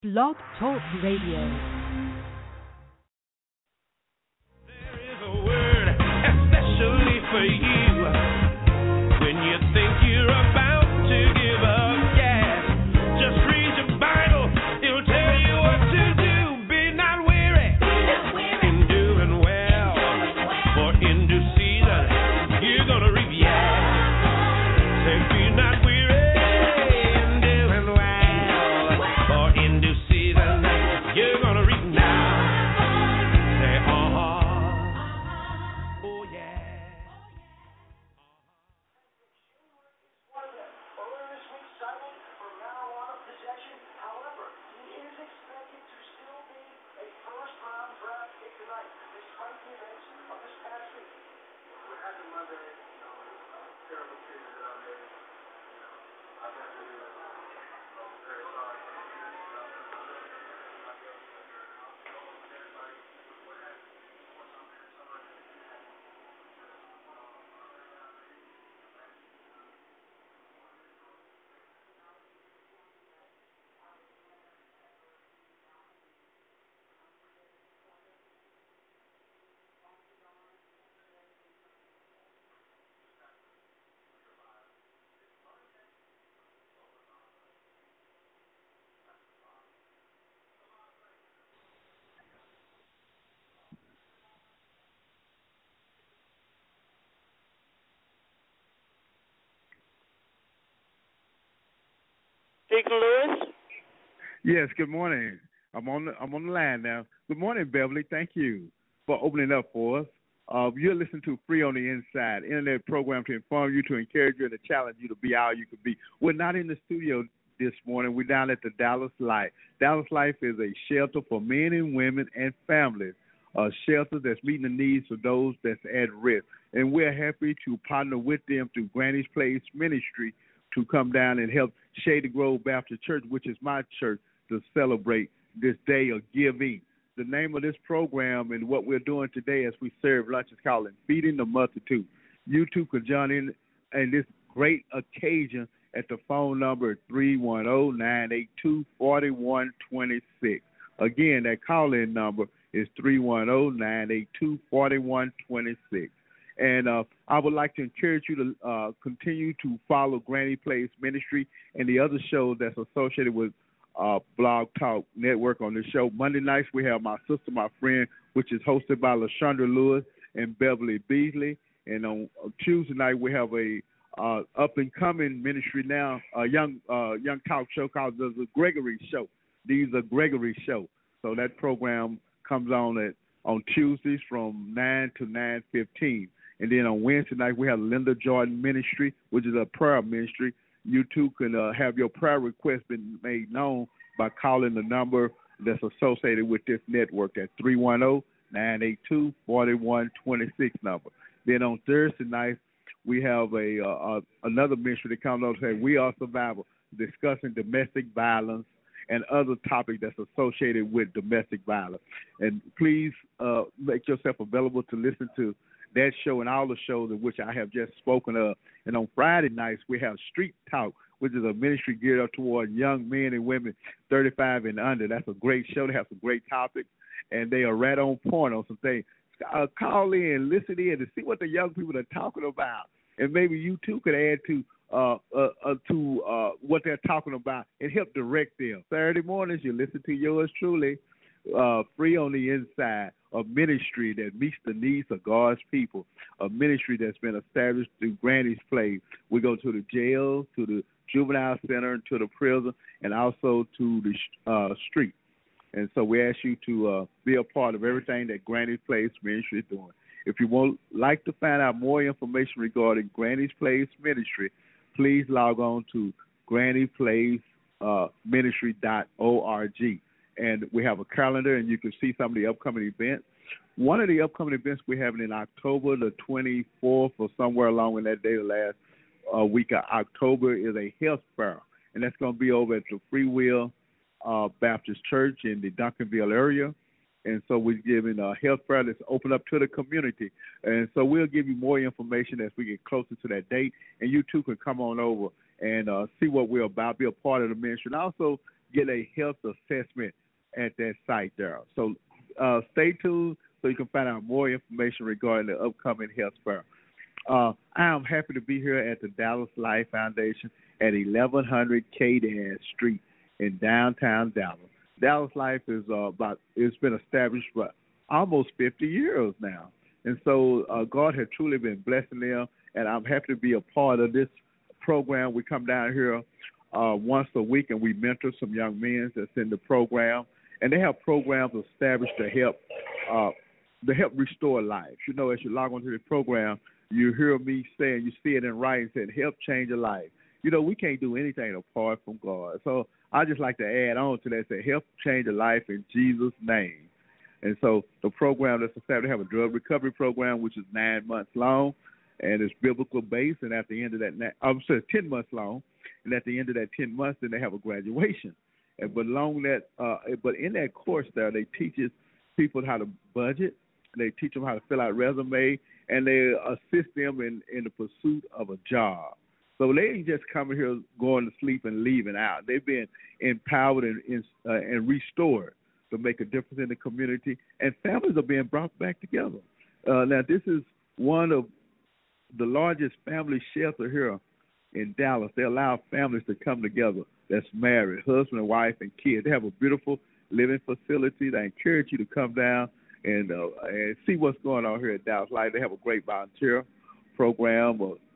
Blog Talk Radio. There is a word especially for you when you think you're about to give up gas. Just read your Bible, it'll tell you what to do. Be not weary in doing well, for in due season you're gonna reap. Say, be not weary in doing well, for in due season you're gonna reap now. Say, oh yeah. Earlier this week cited for marijuana possession. However, he is expected to still be a first-round draft pick tonight, despite the events of this past week. What happened Monday, terrible treatment that I made. I have to do it. I'm very sorry for the Deacon Lewis? Yes, good morning. I'm on the line now. Good morning, Beverly. Thank you for opening up for us. You're listening to Free on the Inside, internet program to inform you, to encourage you, and to challenge you to be all you could be. We're not in the studio this morning. We're down at the Dallas Life. Dallas Life is a shelter for men and women and families, a shelter that's meeting the needs of those that's at risk. And we're happy to partner with them through Granny's Place Ministry to come down and help Shady Grove Baptist Church, which is my church, to celebrate this day of giving. The name of this program and what we're doing today as we serve lunch is called Feeding the Multitude. You too could join in this great occasion at the phone number 310-982-4126. Again, that call-in number is 310-982-4126. And I would like to encourage you to continue to follow Granny Place Ministry and the other shows that's associated with Blog Talk Network on the show. Monday nights we have My Sister, My Friend, which is hosted by LaShondra Lewis and Beverly Beasley. And on Tuesday night we have a up-and-coming ministry now, a young talk show called The Gregory Show. These are Gregory Show. So that program comes on Tuesdays from 9 to 9:15. And then on Wednesday night, we have Linda Jordan Ministry, which is a prayer ministry. You too can have your prayer request been made known by calling the number that's associated with this network at 310-982-4126 number. Then on Thursday night, we have another ministry that comes up and says, We Are Survivors, discussing domestic violence and other topics that's associated with domestic violence. And please make yourself available to listen to that show and all the shows in which I have just spoken of. And on Friday nights, we have Street Talk, which is a ministry geared up toward young men and women 35 and under. That's a great show. They have some great topics, and they are right on point on some things. Call in, listen in, to see what the young people are talking about. And maybe you, too, could add to what they're talking about and help direct them. Saturday mornings, you listen to yours truly, Free on the Inside, a ministry that meets the needs of God's people, a ministry that's been established through Granny's Place. We go to the jail, to the juvenile center, to the prison, and also to the street. And so we ask you to be a part of everything that Granny's Place Ministry is doing. If you would like to find out more information regarding Granny's Place Ministry, please log on to grannyplaceministry.org. And we have a calendar, and you can see some of the upcoming events. One of the upcoming events we're having in October the 24th or somewhere along in that day, the last week of October, is a health fair. And that's going to be over at the Free Will Baptist Church in the Duncanville area. And so we're giving a health fair that's open up to the community. And so we'll give you more information as we get closer to that date. And you too can come on over and see what we're about, be a part of the ministry. And also get a health assessment at that site there. So stay tuned so you can find out more information regarding the upcoming health fair. I am happy to be here at the Dallas Life Foundation at 1100 K Street in downtown Dallas. Dallas Life is it's been established for almost 50 years now. And so God has truly been blessing them, and I'm happy to be a part of this program. We come down here once a week, and we mentor some young men that's in the program. And they have programs established to help restore life. You know, as you log onto the program, you hear me saying, you see it in writing, saying, help change a life. You know, we can't do anything apart from God. So I just like to add on to that, say, help change a life in Jesus' name. And so the program that's established, they have a drug recovery program, which is 9 months long, and it's biblical based. And at the end of that, 10 months long, and at the end of that 10 months, then they have a graduation. But in that course there, they teach people how to budget, they teach them how to fill out resume, and they assist them in the pursuit of a job. So they ain't just coming here, going to sleep and leaving out. They've been empowered and restored to make a difference in the community, and families are being brought back together. Now, this is one of the largest family shelters here in Dallas. They allow families to come together that's married, husband and wife and kids. They have a beautiful living facility. I encourage you to come down and see what's going on here at Dallas Life. They have a great volunteer program.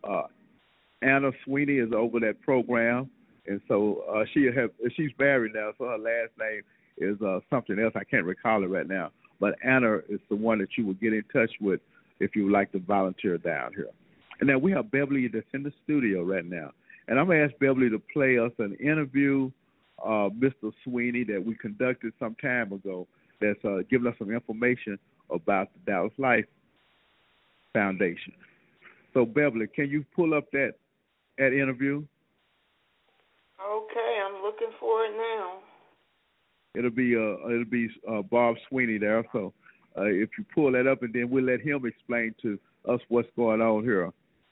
Anna Sweeney is over that program, and so she's married now, so her last name is something else. I can't recall it right now. But Anna is the one that you will get in touch with if you would like to volunteer down here. And now we have Beverly that's in the studio right now. And I'm going to ask Beverly to play us an interview, Mr. Sweeney, that we conducted some time ago that's giving us some information about the Dallas Life Foundation. So, Beverly, can you pull up that interview? Okay, I'm looking for it now. It'll be Bob Sweeney there. So if you pull that up, and then we'll let him explain to us what's going on here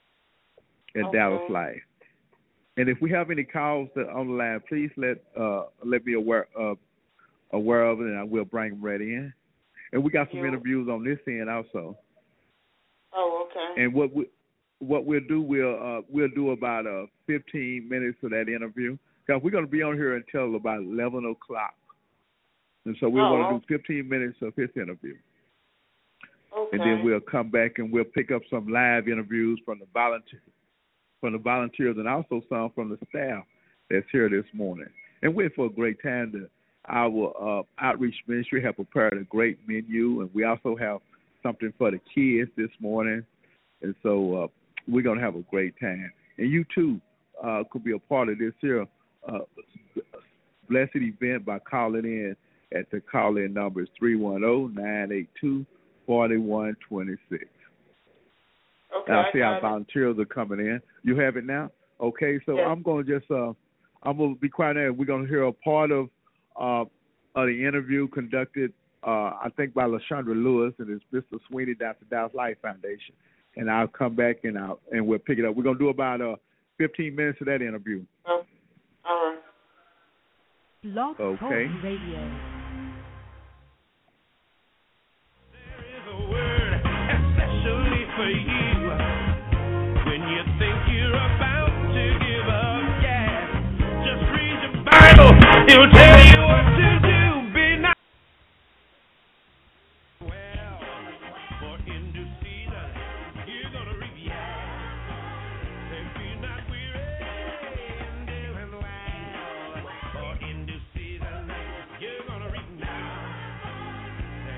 at Dallas Life. And if we have any calls on the line, please let me aware of it, and I will bring them right in. And we got some interviews on this end also. Oh, okay. And what we'll do, we'll do about 15 minutes of that interview, because we're going to be on here until about 11 o'clock. And so we want to do 15 minutes of his interview. Okay. And then we'll come back and we'll pick up some live interviews from the volunteers and also some from the staff that's here this morning. And we're for a great time. Our outreach ministry have prepared a great menu, and we also have something for the kids this morning. And so we're going to have a great time. And you, too, could be a part of this here blessed event by calling in at the call-in number is 310-982-4126. Okay, I see our volunteers are coming in. You have it now? Okay, so I'm going to just I'm going to be quiet now. We're going to hear a part of the interview conducted, I think, by LaShondra Lewis, and it's Mr. Sweeney down at the Dallas Life Foundation. And I'll come back and we'll pick it up. We're going to do about 15 minutes of that interview. All right. Blog Talk Radio. For you, when you think you're about to give up, just read your Bible. It'll tell you what to do. Be not well, for in due season you're gonna reap. Say, be not weary in doing well, for in due season you're gonna reap now. Say,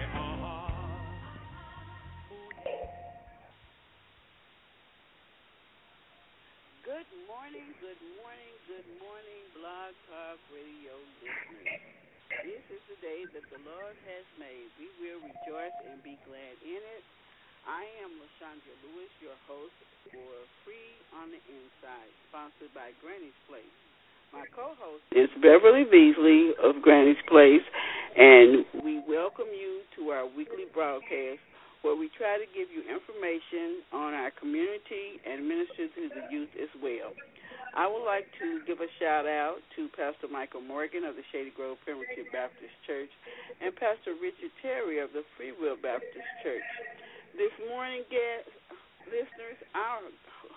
Good morning, Blog Talk Radio listeners. This is the day that the Lord has made. We will rejoice and be glad in it. I am LaShondra Lewis, your host for Free on the Inside, sponsored by Granny's Place. My co-host is Beverly Beasley of Granny's Place, and we welcome you to our weekly broadcast where we try to give you information on our community and minister to the youth as well. I would like to give a shout-out to Pastor Michael Morgan of the Shady Grove Primitive Baptist Church and Pastor Richard Terry of the Free Will Baptist Church. This morning, listeners, I'm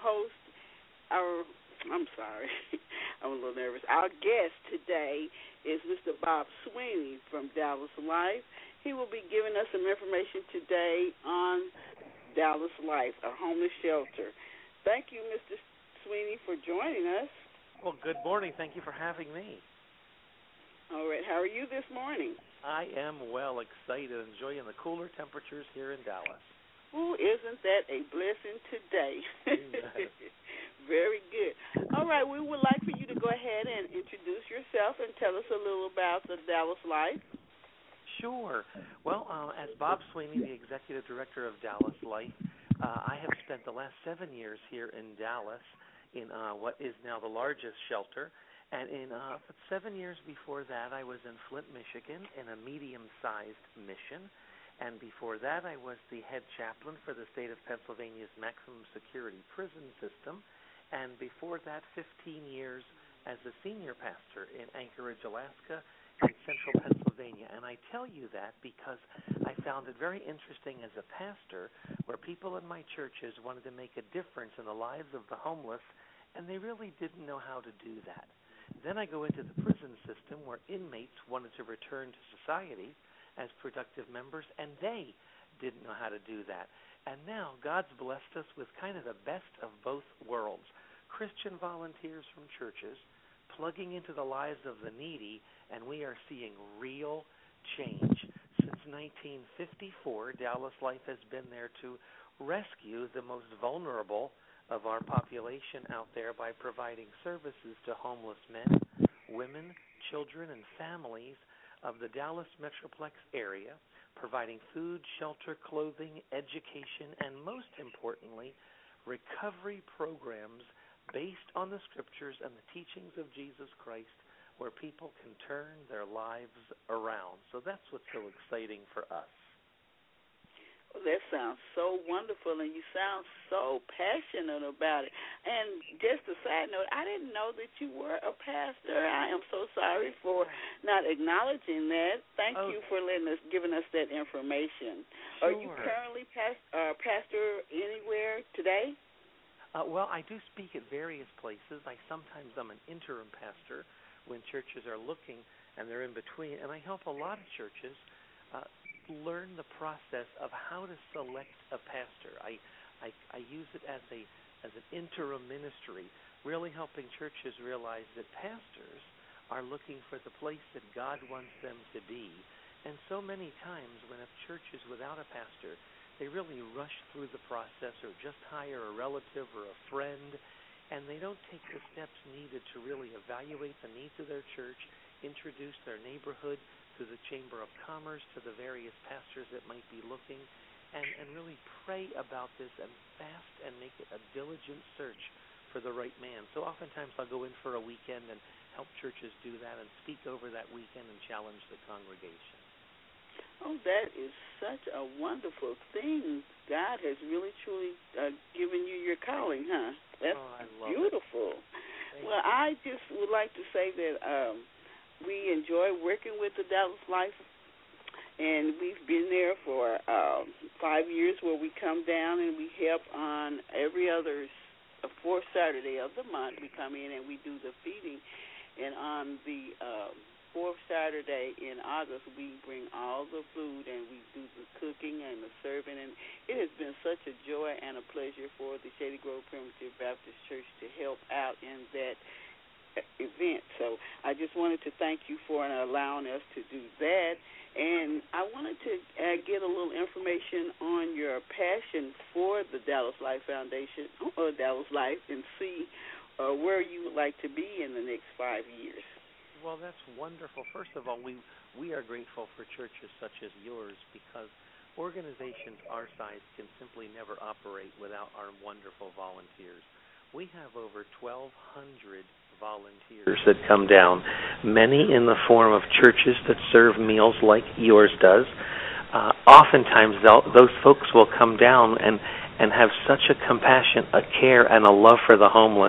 a little nervous. Our guest today is Mr. Bob Sweeney from Dallas Life. He will be giving us some information today on Dallas Life, a homeless shelter. Thank you, Mr. Sweeney, for joining us. Well, good morning. Thank you for having me. All right. How are you this morning? I am well, excited, enjoying the cooler temperatures here in Dallas. Ooh, isn't that a blessing today? Very good. All right, we would like for you to go ahead and introduce yourself and tell us a little about the Dallas Life. Sure. Well, as Bob Sweeney, the Executive Director of Dallas Life, I have spent the last 7 years here in Dallas in what is now the largest shelter. And in 7 years before that, I was in Flint, Michigan, in a medium-sized mission. And before that, I was the head chaplain for the state of Pennsylvania's maximum security prison system. And before that, 15 years as a senior pastor in Anchorage, Alaska, in central Pennsylvania. And I tell you that because I found it very interesting as a pastor where people in my churches wanted to make a difference in the lives of the homeless, and they really didn't know how to do that. Then I go into the prison system where inmates wanted to return to society as productive members, and they didn't know how to do that. And now God's blessed us with kind of the best of both worlds. Christian volunteers from churches plugging into the lives of the needy, and we are seeing real change. Since 1954, Dallas Life has been there to rescue the most vulnerable of our population out there by providing services to homeless men, women, children, and families of the Dallas Metroplex area, providing food, shelter, clothing, education, and most importantly, recovery programs based on the scriptures and the teachings of Jesus Christ where people can turn their lives around. So that's what's so exciting for us. Well, that sounds so wonderful, and you sound so passionate about it. And just a side note, I didn't know that you were a pastor. I am so sorry for not acknowledging that. Thank you for giving us that information. Sure. Are you currently pastor anywhere today? Well, I do speak at various places. Sometimes I'm an interim pastor when churches are looking and they're in between, and I help a lot of churches learn the process of how to select a pastor. I use it as an interim ministry, really helping churches realize that pastors are looking for the place that God wants them to be. And so many times when a church is without a pastor, they really rush through the process or just hire a relative or a friend, and they don't take the steps needed to really evaluate the needs of their church, introduce their neighborhood to the Chamber of Commerce, to the various pastors that might be looking, and really pray about this and fast and make it a diligent search for the right man. So oftentimes I'll go in for a weekend and help churches do that and speak over that weekend and challenge the congregation. Oh, that is such a wonderful thing. God has really, truly given you your calling, huh? That's beautiful. Well, I just would like to say that we enjoy working with the Dallas Life, and we've been there for 5 years where we come down and we help on every other fourth Saturday of the month. We come in and we do the feeding, and on the fourth Saturday in August, we bring all the food and we do the cooking and the serving, and it has been such a joy and a pleasure for the Shady Grove Primitive Baptist Church to help out in that event. So I just wanted to thank you for allowing us to do that, and I wanted to get a little information on your passion for the Dallas Life Foundation or Dallas Life and see where you would like to be in the next 5 years. Well, that's wonderful. First of all, we are grateful for churches such as yours because organizations our size can simply never operate without our wonderful volunteers. We have over 1,200 volunteers that come down, many in the form of churches that serve meals like yours does. Oftentimes, those folks will come down and have such a compassion, a care, and a love for the homeless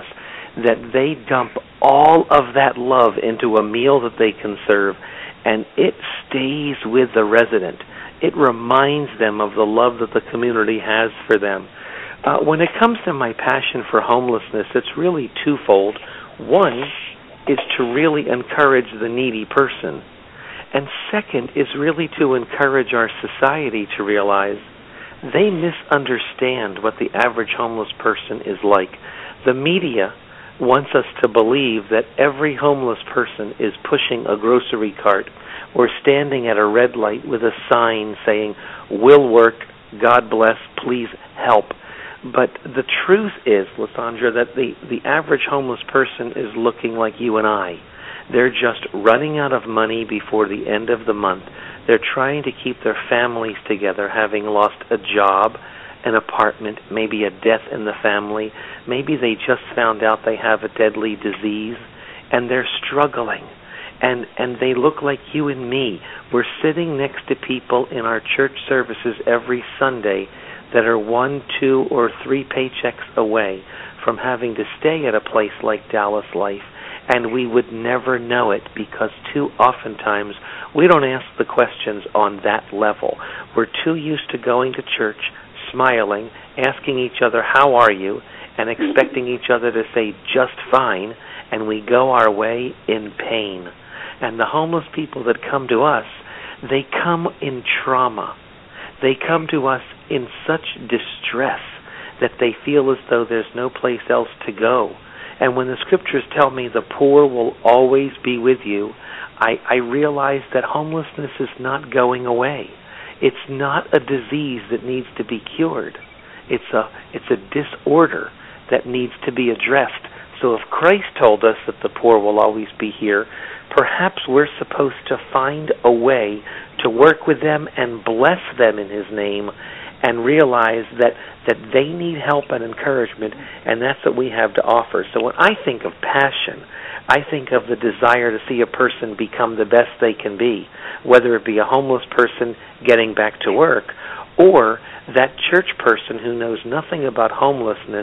that they dump all of that love into a meal that they can serve, and it stays with the resident. It reminds them of the love that the community has for them. When it comes to my passion for homelessness, it's really twofold. One is to really encourage the needy person. And second is really to encourage our society to realize they misunderstand what the average homeless person is like. The media wants us to believe that every homeless person is pushing a grocery cart or standing at a red light with a sign saying, "Will work, God bless, please help." But the truth is, Lysandra, that the average homeless person is looking like you and I. They're just running out of money before the end of the month. They're trying to keep their families together, having lost a job, an apartment, maybe a death in the family. Maybe they just found out they have a deadly disease, and they're struggling. And they look like you and me. We're sitting next to people in our church services every Sunday that are 1, 2, or 3 paychecks away from having to stay at a place like Dallas Life, and we would never know it because too oftentimes we don't ask the questions on that level. We're too used to going to church, smiling, asking each other, "How are you?" and expecting each other to say, "Just fine," and we go our way in pain. And the homeless people that come to us, they come in trauma. They come to us in such distress that they feel as though there's no place else to go. And when the scriptures tell me the poor will always be with you, I realize that homelessness is not going away. It's not a disease that needs to be cured. It's a disorder that needs to be addressed. So if Christ told us that the poor will always be here, perhaps we're supposed to find a way to work with them and bless them in His name and realize that they need help and encouragement, and that's what we have to offer. So when I think of passion, I think of the desire to see a person become the best they can be, whether it be a homeless person getting back to work or that church person who knows nothing about homelessness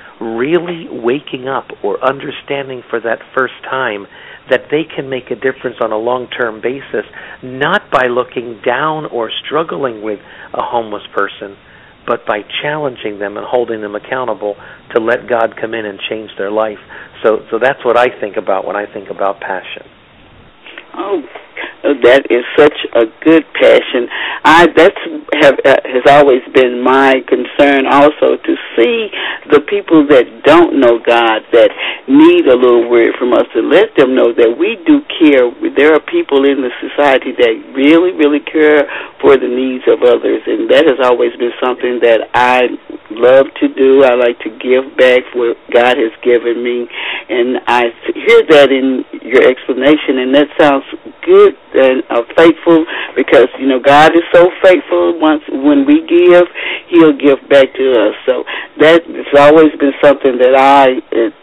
really waking up or understanding for that first time that they can make a difference on a long-term basis, not by looking down or struggling with a homeless person, but by challenging them and holding them accountable to let God come in and change their life. So that's what I think about when I think about passion. Oh, that is such a good passion. Has always been my concern also, to see the people that don't know God, that need a little word from us, to let them know that we do care. There are people in the society that really, really care for the needs of others, and that has always been something that I love to do. I like to give back what God has given me, and I hear that in your explanation, and that sounds good and faithful, because God is so faithful. When we give, He'll give back to us. So that has always been something that I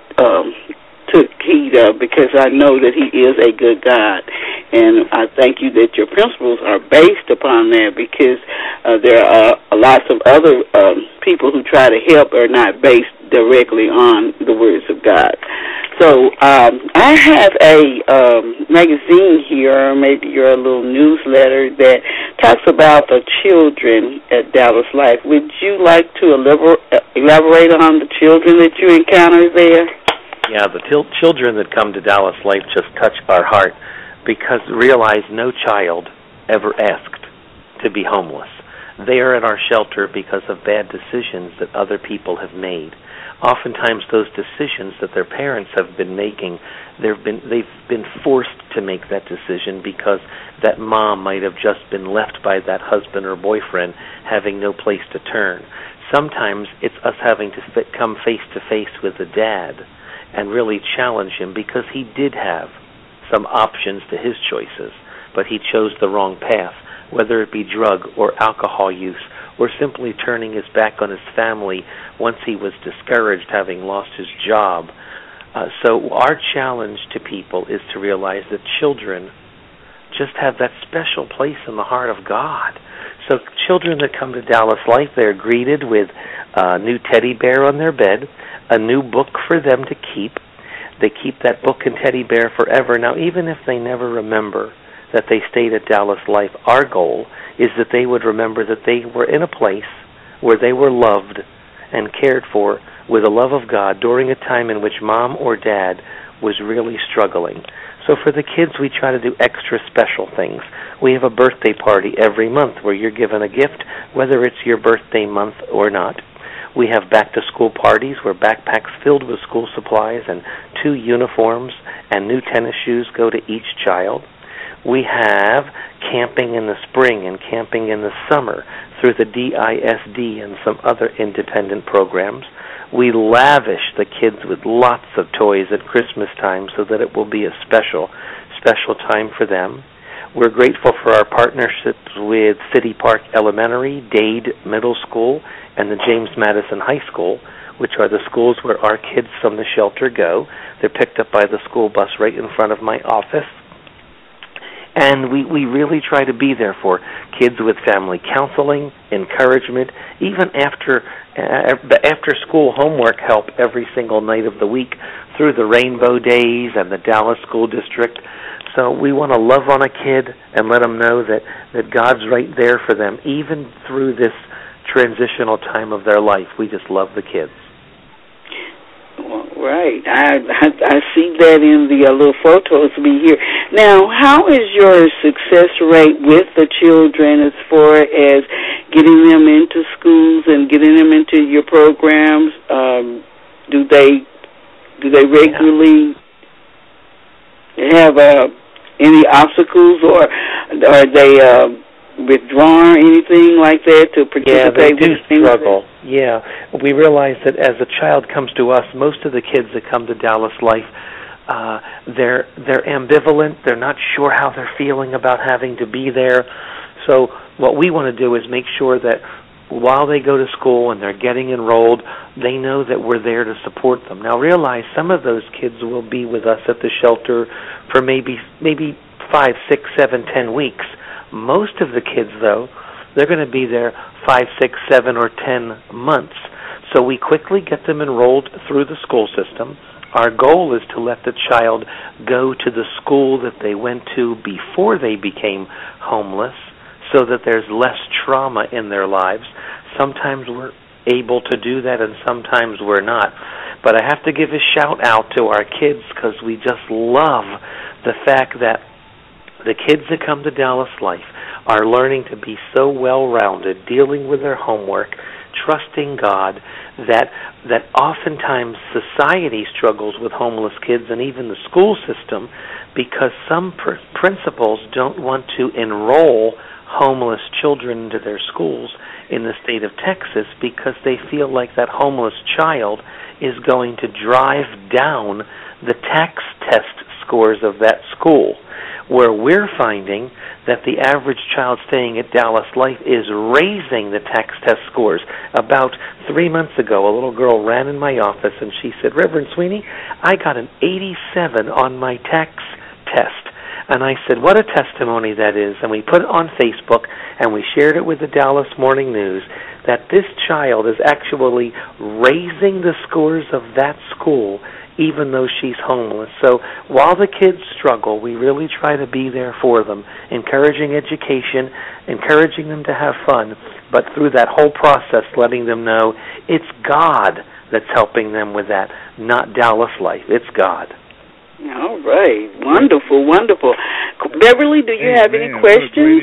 took heed of, because I know that He is a good God, and I thank you that your principles are based upon that, because there are lots of other people who try to help are not based directly on the words of God. So I have a magazine here, or maybe your little newsletter, that talks about the children at Dallas Life. Would you like to elaborate on the children that you encounter there? Yeah, the children that come to Dallas Life just touch our heart, because realize no child ever asked to be homeless. They are at our shelter because of bad decisions that other people have made. Oftentimes those decisions that their parents have been making, they've been forced to make that decision because that mom might have just been left by that husband or boyfriend, having no place to turn. Sometimes it's us having to come face to face with the dad and really challenge him, because he did have some options to his choices, but he chose the wrong path, whether it be drug or alcohol use, or simply turning his back on his family once he was discouraged, having lost his job. So our challenge to people is to realize that children just have that special place in the heart of God. So children that come to Dallas Life, they're greeted with a new teddy bear on their bed, a new book for them to keep, They keep that book and teddy bear forever. Now, even if they never remember that they stayed at Dallas Life, our goal is that they would remember that they were in a place where they were loved and cared for with the love of God during a time in which mom or dad was really struggling. So for the kids, we try to do extra special things. We have a birthday party every month where you're given a gift, whether it's your birthday month or not. We have back-to-school parties where backpacks filled with school supplies and 2 uniforms and new tennis shoes go to each child. We have camping in the spring and camping in the summer through the DISD and some other independent programs. We lavish the kids with lots of toys at Christmas time so that it will be a special time for them. We're grateful for our partnerships with City Park Elementary, Dade Middle School, and the James Madison High School, which are the schools where our kids from the shelter go. They're picked up by the school bus right in front of my office. And we really try to be there for kids with family counseling, encouragement, even after school homework help every single night of the week through the Rainbow Days and the Dallas School District. So we want to love on a kid and let them know that God's right there for them, even through this transitional time of their life. We just love the kids. Right. I see that in the little photos we hear. Now, how is your success rate with the children as far as getting them into schools and getting them into your programs? Do they regularly have any obstacles, or are they withdrawn or anything like that to participate? Yeah, they do struggle. Yeah, we realize that as a child comes to us, most of the kids that come to Dallas Life, they're ambivalent. They're not sure how they're feeling about having to be there. So what we want to do is make sure that while they go to school and they're getting enrolled, they know that we're there to support them. Now realize some of those kids will be with us at the shelter for maybe 5, 6, 7, 10 weeks. Most of the kids, though, they're going to be there 5, 6, 7, or 10 months. So we quickly get them enrolled through the school system. Our goal is to let the child go to the school that they went to before they became homeless so that there's less trauma in their lives. Sometimes we're able to do that and sometimes we're not. But I have to give a shout out to our kids because we just love the fact that the kids that come to Dallas Life are learning to be so well-rounded, dealing with their homework, trusting God, that oftentimes society struggles with homeless kids and even the school system because some principals don't want to enroll homeless children into their schools in the state of Texas because they feel like that homeless child is going to drive down the tax test scores of that school, where we're finding that the average child staying at Dallas Life is raising the tax test scores. About 3 months ago, a little girl ran in my office and she said, "Reverend Sweeney, I got an 87 on my tax test." And I said, what a testimony that is. And we put it on Facebook and we shared it with the Dallas Morning News that this child is actually raising the scores of that school even though she's homeless. So while the kids struggle, we really try to be there for them, encouraging education, encouraging them to have fun, but through that whole process letting them know it's God that's helping them with that, not Dallas Life. It's God. All right. Wonderful, wonderful. Beverly, do you have any questions?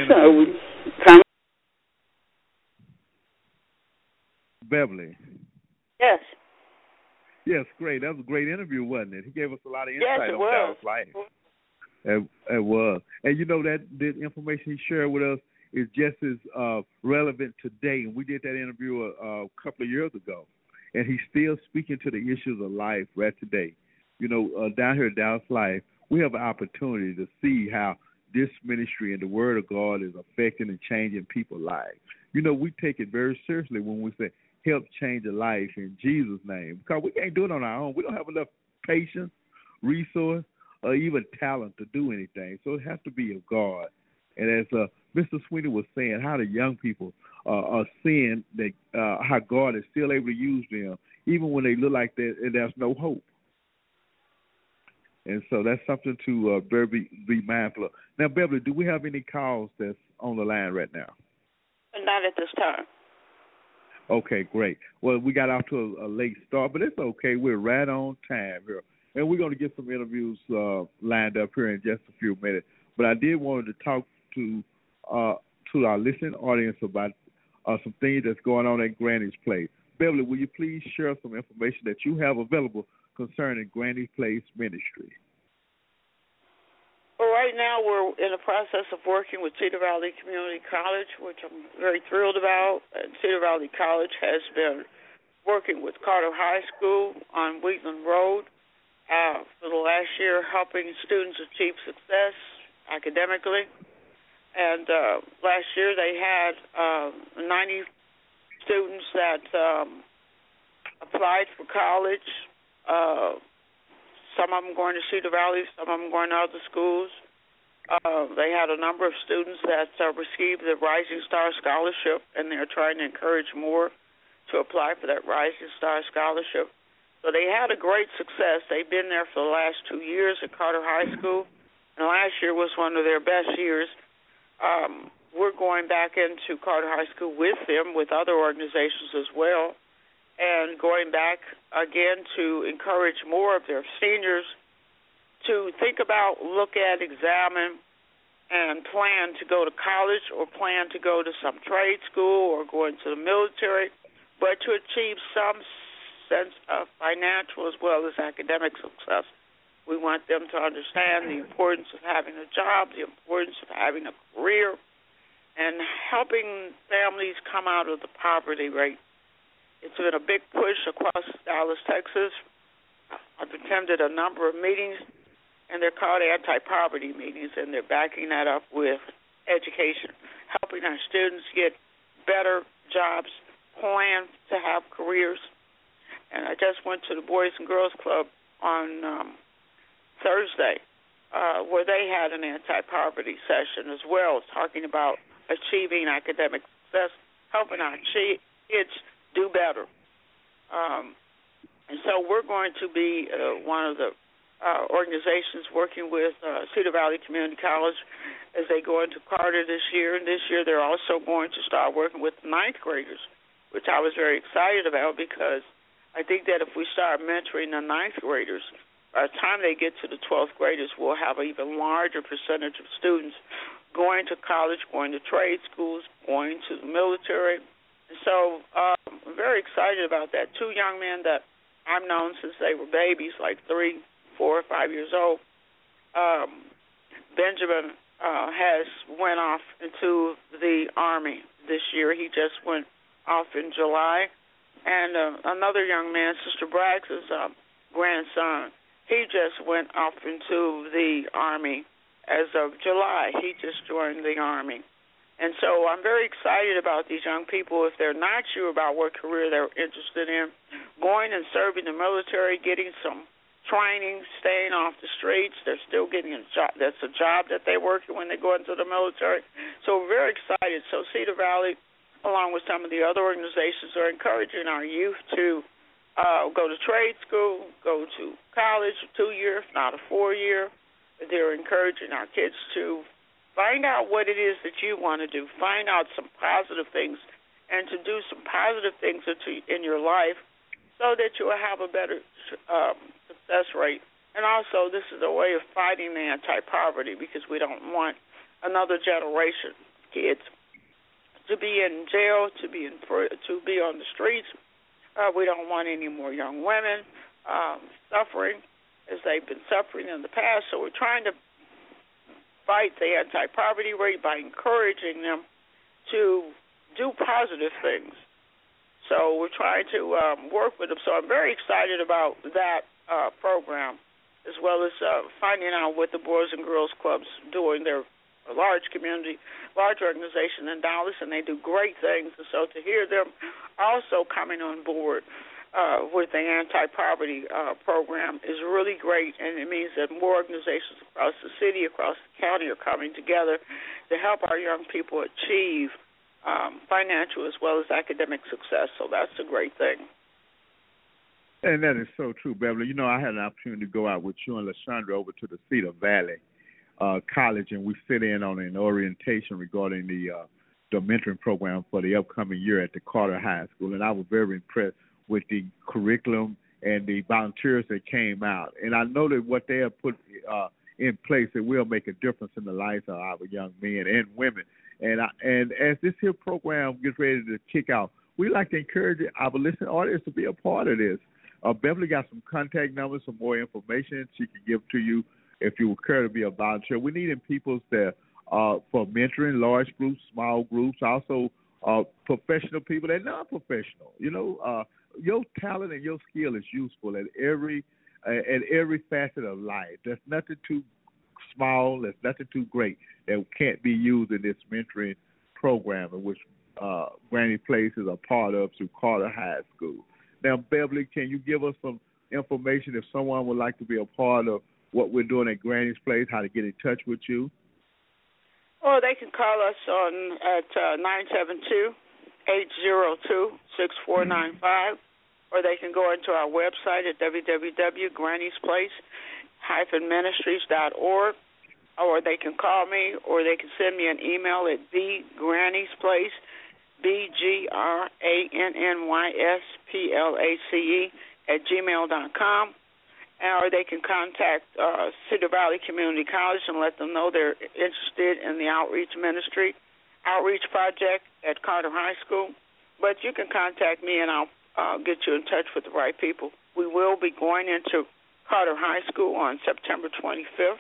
Beverly. Yes. Yes, great. That was a great interview, wasn't it? He gave us a lot of insight on Dallas Life. It was. And you know that the information he shared with us is just as relevant today. And we did that interview a couple of years ago. And he's still speaking to the issues of life right today. You know, down here at Dallas Life, we have an opportunity to see how this ministry and the Word of God is affecting and changing people's lives. You know, we take it very seriously when we say, help change a life in Jesus' name, because we can't do it on our own. We don't have enough patience, resource, or even talent to do anything. So it has to be of God. And as Mr. Sweeney was saying, how the young people are seeing that how God is still able to use them, even when they look like there's no hope. And so that's something to be mindful of. Now, Beverly, do we have any calls that's on the line right now? Not at this time. Okay, great. Well, we got off to a late start, but it's okay. We're right on time here. And we're going to get some interviews lined up here in just a few minutes. But I did want to talk to our listening audience about some things that's going on at Granny's Place. Beverly, will you please share some information that you have available concerning Granny's Place Ministry? Well, right now we're in the process of working with Cedar Valley Community College, which I'm very thrilled about. And Cedar Valley College has been working with Carter High School on Wheatland Road for the last year, helping students achieve success academically. And last year they had 90 students that applied for college. Some of them going to Cedar Valley, some of them going to other schools. They had a number of students that received the Rising Star Scholarship, and they're trying to encourage more to apply for that Rising Star Scholarship. So they had a great success. They've been there for the last 2 years at Carter High School, and last year was one of their best years. We're going back into Carter High School with them, with other organizations as well, and going back again to encourage more of their seniors to think about, look at, examine, and plan to go to college or plan to go to some trade school or go into the military, but to achieve some sense of financial as well as academic success. We want them to understand the importance of having a job, the importance of having a career, and helping families come out of the poverty rate. It's been a big push across Dallas, Texas. I've attended a number of meetings, and they're called anti-poverty meetings, and they're backing that up with education, helping our students get better jobs, plan to have careers. And I just went to the Boys and Girls Club on Thursday, where they had an anti-poverty session as well, talking about achieving academic success, helping our kids do better. And so we're going to be one of the organizations working with Cedar Valley Community College as they go into Carter this year. And this year they're also going to start working with ninth graders, which I was very excited about because I think that if we start mentoring the ninth graders, by the time they get to the 12th graders, we'll have an even larger percentage of students going to college, going to trade schools, going to the military. And so I'm very excited about that. Two young men that I've known since they were babies, like 3, 4, 5 years old. Benjamin has went off into the Army this year. He just went off in July. And another young man, Sister Bragg's grandson, he just went off into the Army as of July. He just joined the Army. And so I'm very excited about these young people. If they're not sure about what career they're interested in, going and serving the military, getting some training, staying off the streets, they're still getting a job. That's a job that they're working when they go into the military. So we're very excited. So Cedar Valley, along with some of the other organizations, are encouraging our youth to go to trade school, go to college, a 2-year, if not a 4-year. They're encouraging our kids to find out what it is that you want to do. Find out some positive things and to do some positive things in your life so that you will have a better success rate. And also, this is a way of fighting the anti-poverty because we don't want another generation of kids to be in jail, to be on the streets. We don't want any more young women suffering as they've been suffering in the past. So we're trying to fight the anti-poverty rate by encouraging them to do positive things. So we're trying to work with them. So I'm very excited about that program, as well as finding out what the Boys and Girls Clubs doing. They're a large organization in Dallas, and they do great things. And so to hear them also coming on board with the anti-poverty program is really great, and it means that more organizations across the city, across the county are coming together to help our young people achieve financial as well as academic success. So that's a great thing. And that is so true, Beverly. You know, I had an opportunity to go out with you and LaShondra over to the Cedar Valley College, and we sit in on an orientation regarding the mentoring program for the upcoming year at the Carter High School. And I was very impressed with the curriculum and the volunteers that came out. And I know that what they have put in place, it will make a difference in the lives of our young men and women. And as this here program gets ready to kick out, we like to encourage our listening audience to be a part of this. Beverly got some contact numbers, some more information she can give to you if you would care to be a volunteer. We need people that for mentoring, large groups, small groups, also professional people and non-professional. You know, your talent and your skill is useful at every facet of life. There's nothing too small, there's nothing too great that can't be used in this mentoring program, in which Granny Place is a part of through Carter High School. Now, Beverly, can you give us some information if someone would like to be a part of what we're doing at Granny's Place, how to get in touch with you? Or they can call us at 972-802-6495, or they can go into our website at www.granniesplace-ministries.org, or they can call me, or they can send me an email at thegranniesplace, BGRANNYSPLACE@gmail.com, or they can contact Cedar Valley Community College and let them know they're interested in the outreach project at Carter High School. But you can contact me, and I'll get you in touch with the right people. We will be going into Carter High School on September 25th.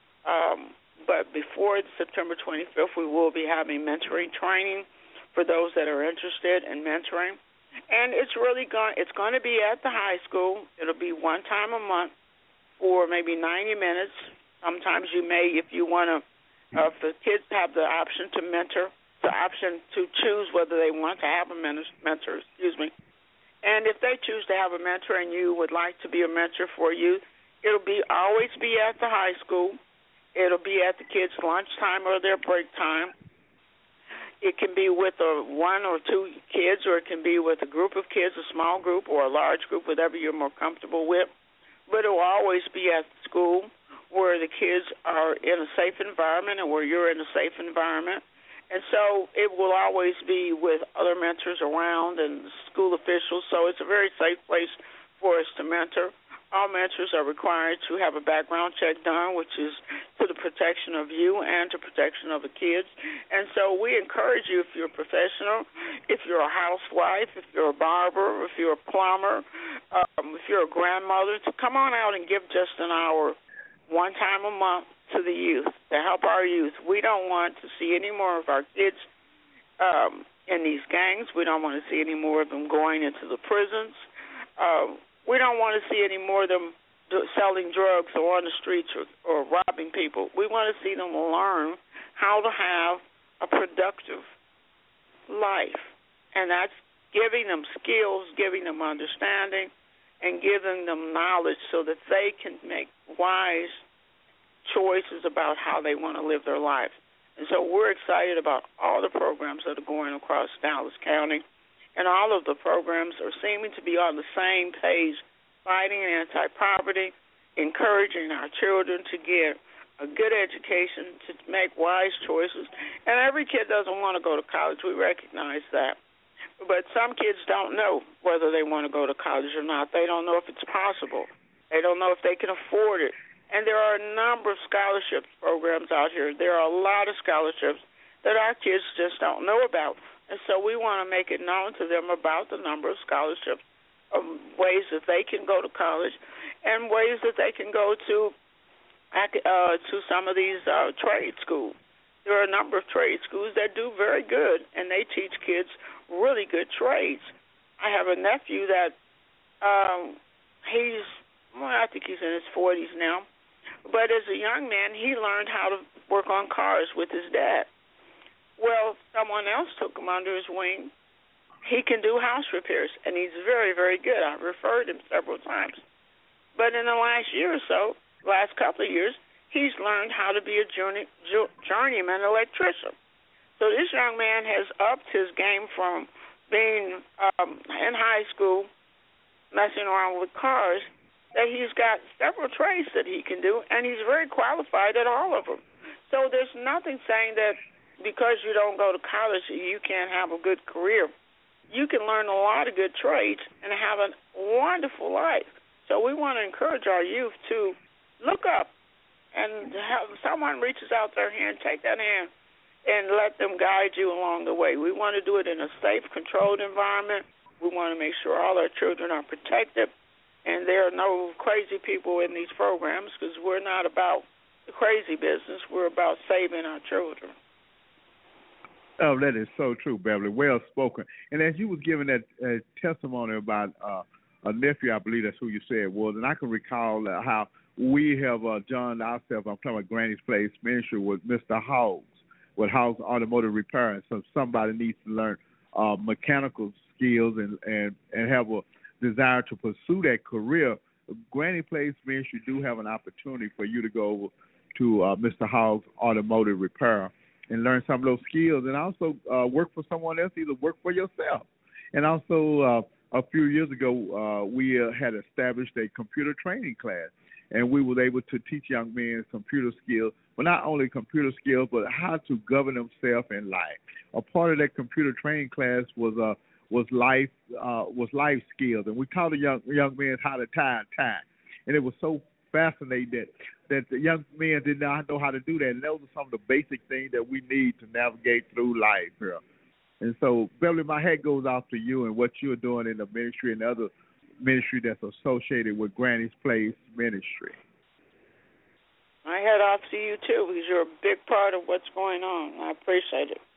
But before September 25th, we will be having mentoring training for those that are interested in mentoring. And it's going to be at the high school. It'll be one time a month for maybe 90 minutes. Sometimes you may, if you want to, if the kids have the option to mentor, the option to choose whether they want to have a mentor, And if they choose to have a mentor and you would like to be a mentor for youth, it'll always be at the high school. It'll be at the kids' lunchtime or their break time. It can be with one or two kids, or it can be with a group of kids, a small group or a large group, whatever you're more comfortable with. But it will always be at school where the kids are in a safe environment and where you're in a safe environment. And so it will always be with other mentors around and school officials. So it's a very safe place for us to mentor. All mentors are required to have a background check done, which is to the protection of you and to protection of the kids. And so we encourage you, if you're a professional, if you're a housewife, if you're a barber, if you're a plumber, if you're a grandmother, to come on out and give just an hour, one time a month, to the youth, to help our youth. We don't want to see any more of our kids in these gangs. We don't want to see any more of them going into the prisons. We don't want to see any more of them selling drugs or on the streets or robbing people. We want to see them learn how to have a productive life. And that's giving them skills, giving them understanding, and giving them knowledge so that they can make wise choices about how they want to live their life. And so we're excited about all the programs that are going across Dallas County. And all of the programs are seeming to be on the same page, fighting anti-poverty, encouraging our children to get a good education, to make wise choices. And every kid doesn't want to go to college. We recognize that. But some kids don't know whether they want to go to college or not. They don't know if it's possible. They don't know if they can afford it. And there are a number of scholarship programs out here. There are a lot of scholarships that our kids just don't know about. And so we want to make it known to them about the number of scholarships, ways that they can go to college, and ways that they can go to some of these trade schools. There are a number of trade schools that do very good, and they teach kids really good trades. I have a nephew that I think he's in his 40s now, but as a young man, he learned how to work on cars with his dad. Well, someone else took him under his wing. He can do house repairs, and he's very, very good. I've referred him several times. But in the last year or so, last couple of years, he's learned how to be a journeyman electrician. So this young man has upped his game from being in high school messing around with cars, that he's got several trades that he can do, and he's very qualified at all of them. So there's nothing saying that because you don't go to college, you can't have a good career. You can learn a lot of good trades and have a wonderful life. So we want to encourage our youth to look up and have someone reaches out their hand, take that hand, and let them guide you along the way. We want to do it in a safe, controlled environment. We want to make sure all our children are protected, and there are no crazy people in these programs because we're not about the crazy business. We're about saving our children. Oh, that is so true, Beverly. Well spoken. And as you was giving that testimony about a nephew, I believe that's who you said was, and I can recall how we have joined ourselves, I'm talking about Granny's Place Ministry with Mr. Hawes, with Hawes Automotive Repair. And so somebody needs to learn mechanical skills and have a desire to pursue that career. Granny Place Ministry do have an opportunity for you to go over to Mr. Hawes Automotive Repair and learn some of those skills, and also work for someone else, either work for yourself. And also, a few years ago, we had established a computer training class, and we were able to teach young men computer skills, but not only computer skills, but how to govern themselves in life. A part of that computer training class was life skills, and we taught the young men how to tie a tie, and it was so fascinating that the young men did not know how to do that. And those are some of the basic things that we need to navigate through life here. And so, Beverly, my hat goes off to you and what you're doing in the ministry and other ministry that's associated with Granny's Place Ministry. My hat off to you, too, because you're a big part of what's going on. I appreciate it.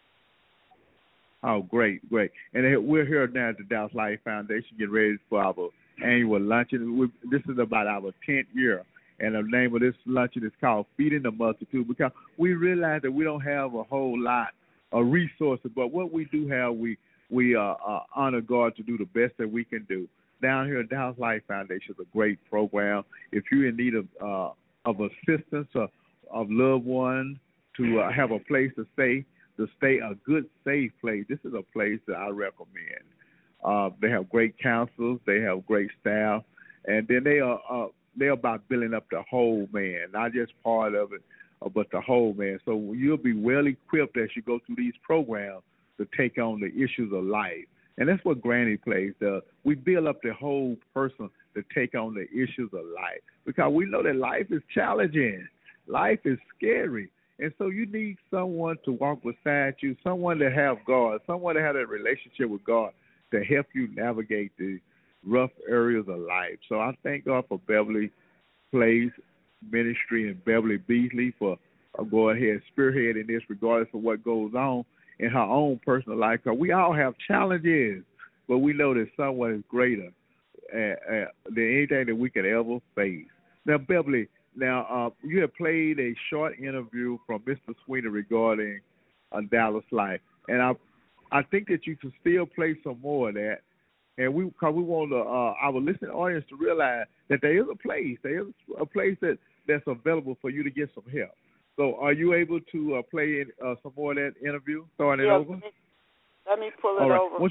Oh, great. And we're here now at the Dallas Life Foundation getting ready for our annual luncheon. This is about our 10th year. And the name of this luncheon is called Feeding the Multitude, because we realize that we don't have a whole lot of resources, but what we do have, we honor God to do the best that we can do. Down here at Dallas Life Foundation is a great program. If you're in need of assistance, of loved ones, to have a place to stay a good, safe place, this is a place that I recommend. They have great counselors, they have great staff, and then they're about building up the whole man, not just part of it, but the whole man. So you'll be well equipped as you go through these programs to take on the issues of life. And that's what Granny Place does. We build up the whole person to take on the issues of life, because we know that life is challenging. Life is scary. And so you need someone to walk beside you, someone to have God, someone to have that relationship with God to help you navigate the rough areas of life. So I thank God for Beverly Place Ministry and Beverly Beasley for going ahead and spearheading this regardless of what goes on in her own personal life. Because we all have challenges, but we know that someone is greater than anything that we could ever face. Now, Beverly, you have played a short interview from Mr. Sweeney regarding Dallas Life, and I think that you can still play some more of that. And we want our listening audience to realize that there is a place that's available for you to get some help. So, are you able to play some more of that interview? Starting it over. Let me pull it over.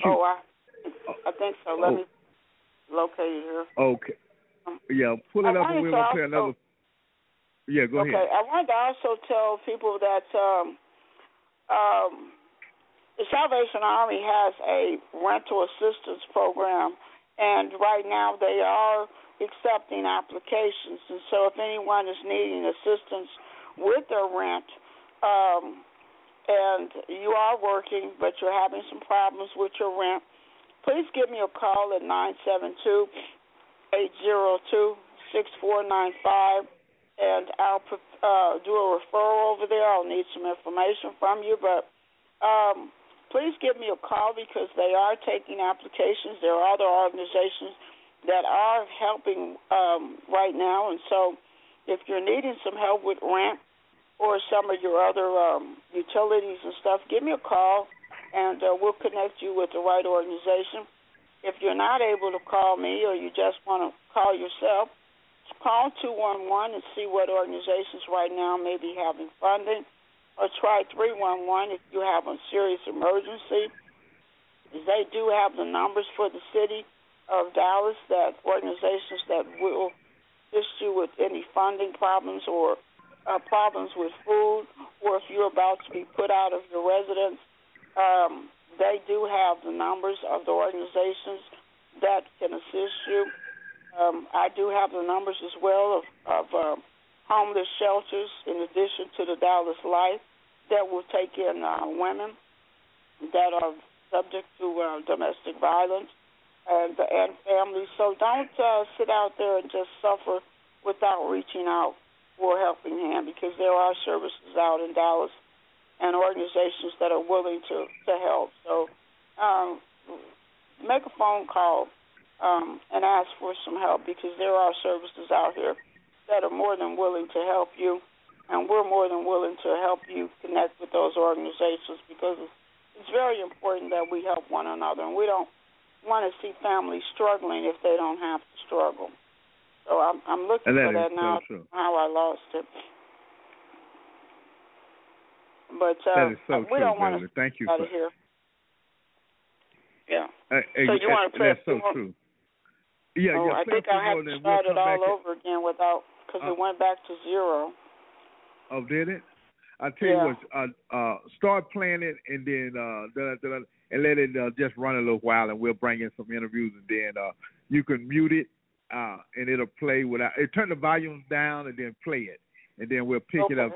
I think so. Let me locate it here. Okay. Yeah, pull it up, and we're gonna play another. Yeah, go ahead. Okay, I wanted to also tell people that the Salvation Army has a rental assistance program, and right now they are accepting applications. And so if anyone is needing assistance with their rent, and you are working but you're having some problems with your rent, please give me a call at 972-802-6495, and I'll do a referral over there. I'll need some information from you, but please give me a call because they are taking applications. There are other organizations that are helping right now, and so if you're needing some help with rent or some of your other utilities and stuff, give me a call, and we'll connect you with the right organization. If you're not able to call me or you just want to call yourself, call 211 and see what organizations right now may be having funding, or try 311 if you have a serious emergency. They do have the numbers for the city of Dallas, that organizations that will assist you with any funding problems or problems with food, or if you're about to be put out of your residence, they do have the numbers of the organizations that can assist you. I do have the numbers as well of homeless shelters, in addition to the Dallas Life, that will take in women that are subject to domestic violence and families. So don't sit out there and just suffer without reaching out for a helping hand, because there are services out in Dallas and organizations that are willing to help. So make a phone call and ask for some help, because there are services out here that are more than willing to help you, and we're more than willing to help you connect with those organizations, because it's very important that we help one another, and we don't want to see families struggling if they don't have to struggle. So I'm looking for that now. So how I lost it. But that is so we true, don't want to Thank you out for of here. Yeah. So you want to press? That's so true. Yeah, I think I have to start it all over again because it went back to 0. Oh, did it? I tell you what, start playing it and then and let it just run a little while, and we'll bring in some interviews, and then you can mute it and it'll play without. Turn the volume down and then play it, and then we'll pick it up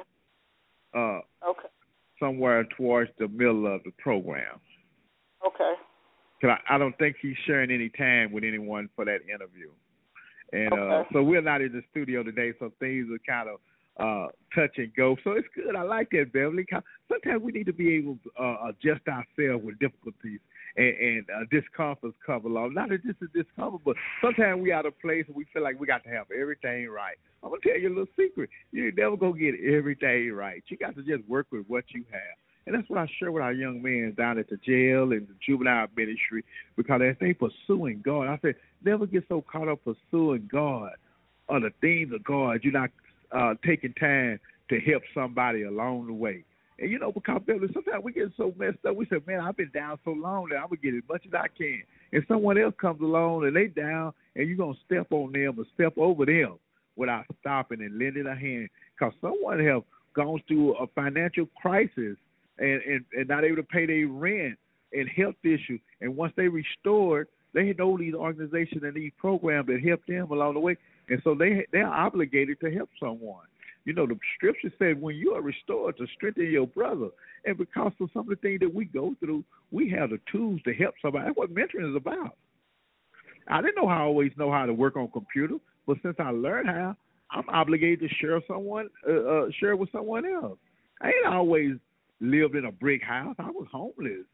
somewhere towards the middle of the program. Okay. Cause I don't think he's sharing any time with anyone for that interview, and so we're not in the studio today, so things are kind of touch and go. So it's good. I like that, Beverly. Sometimes we need to be able to adjust ourselves with difficulties and discomforts come along. Not that this is discomfort, but sometimes we out of place and we feel like we got to have everything right. I'm going to tell you a little secret. You never going to get everything right. You got to just work with what you have. And that's what I share with our young men down at the jail and the juvenile ministry, because as they pursuing God, I said, never get so caught up pursuing God or the things of God, you're not taking time to help somebody along the way. And, you know, because sometimes we get so messed up, we say, man, I've been down so long that I'm going to get as much as I can. And someone else comes along and they down, and you're going to step on them or step over them without stopping and lending a hand, because someone have gone through a financial crisis and not able to pay their rent and health issues. And once they restored, they know these organizations and these programs that help them along the way. And so they're obligated to help someone. You know, the scripture said when you are restored, to strengthen your brother. And because of some of the things that we go through, we have the tools to help somebody. That's what mentoring is about. I didn't always know how to work on computer, but since I learned how, I'm obligated to share with someone else. I ain't always lived in a brick house. I was homeless.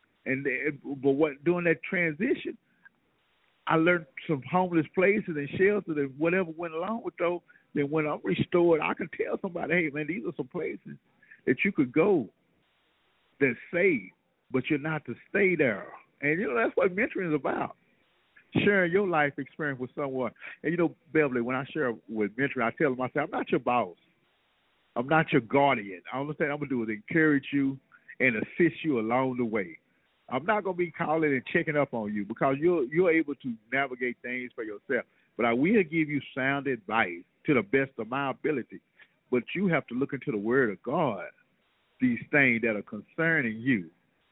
But during that transition, I learned some homeless places and shelters and whatever went along with those. Then when I'm restored, I can tell somebody, hey, man, these are some places that you could go that's safe, but you're not to stay there. And, you know, that's what mentoring is about, sharing your life experience with someone. And, you know, Beverly, when I share with mentoring, I tell them, I say, I'm not your boss. I'm not your guardian. All I'm saying I'm going to do is encourage you and assist you along the way. I'm not going to be calling and checking up on you, because you're able to navigate things for yourself. But I will give you sound advice to the best of my ability. But you have to look into the Word of God, these things that are concerning you.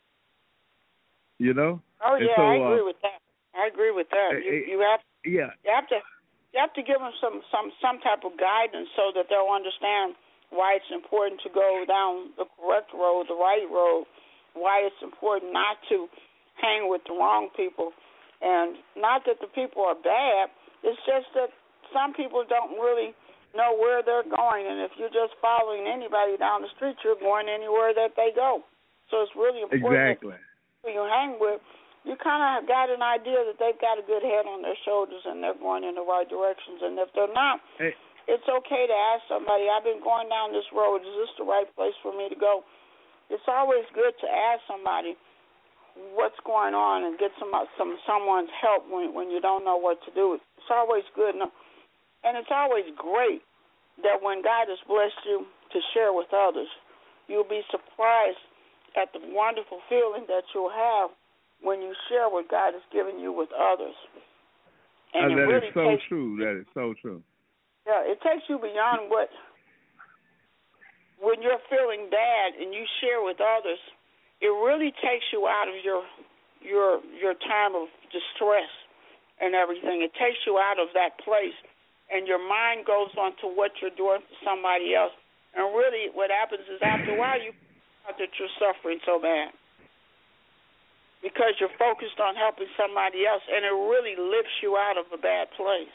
You know? Oh, yeah, so, I agree with that. I agree with that. You have to give them some type of guidance so that they'll understand why it's important to go down the correct road, the right road, why it's important not to hang with the wrong people. And not that the people are bad, it's just that some people don't really know where they're going. And if you're just following anybody down the street, you're going anywhere that they go. So it's really important that who you hang with, you kind of got an idea that they've got a good head on their shoulders and they're going in the right directions. And if they're not, it's okay to ask somebody, I've been going down this road. Is this the right place for me to go? It's always good to ask somebody what's going on and get someone's help when you don't know what to do. It's always good. And it's always great that when God has blessed you to share with others, you'll be surprised at the wonderful feeling that you'll have when you share what God has given you with others. And it that really is so takes, true. That is so true. Yeah, it takes you beyond what, when you're feeling bad and you share with others, it really takes you out of your time of distress and everything. It takes you out of that place, and your mind goes on to what you're doing for somebody else. And really what happens is after a while you find out that you're suffering so bad because you're focused on helping somebody else, and it really lifts you out of a bad place.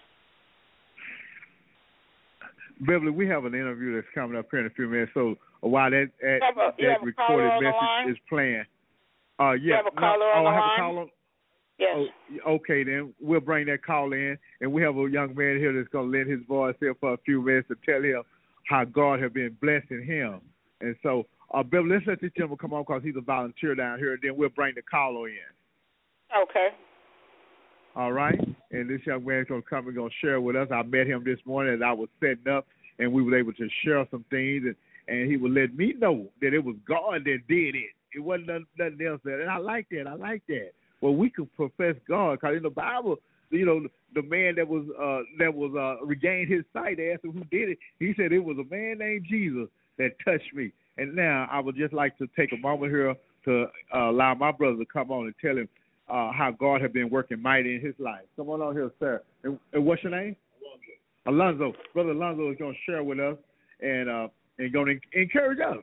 Beverly, we have an interview that's coming up here in a few minutes. So while that recorded message is playing, yeah, you have a caller on the I have line? a caller. Yes. Oh, okay, then we'll bring that call in, and we have a young man here that's going to lend his voice here for a few minutes to tell him how God has been blessing him. And so, Beverly, let's let this gentleman come on because he's a volunteer down here, and then we'll bring the caller in. Okay. All right? And this young man is going to come and going to share with us. I met him this morning as I was setting up, and we were able to share some things, and he would let me know that it was God that did it. It wasn't nothing else. And I like that. Well, we could profess God because in the Bible, you know, the man that was regained his sight, they asked him who did it. He said it was a man named Jesus that touched me. And now I would just like to take a moment here to allow my brother to come on and tell him how God has been working mighty in his life. Come on here, sir. And what's your name? Alonzo. Brother Alonzo is going to share with us and going to encourage us.